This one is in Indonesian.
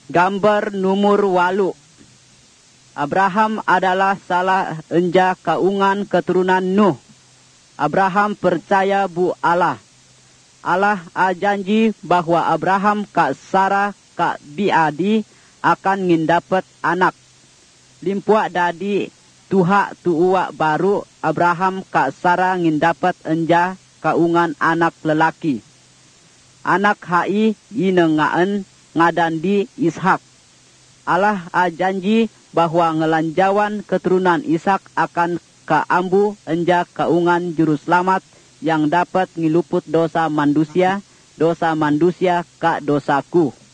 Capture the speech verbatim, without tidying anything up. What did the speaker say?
Gambar nomor walu. Abraham adalah salah enja kaungan keturunan Nuh. Abraham percaya bu Allah. Allah ajanji bahwa Abraham ka Sarah ka biadi akan ngindapat anak. Limpuak dadi tuha tuua baru Abraham ka Sarah ngindapat enja kaungan anak lelaki. Anak hai inengaan ngadan di Ishak. Allah ajanji bahwa ngelanjawan keturunan Ishak akan kaambu enja kaungan juru selamat yang dapat ngiluput dosa manusia, dosa manusia ka dosaku.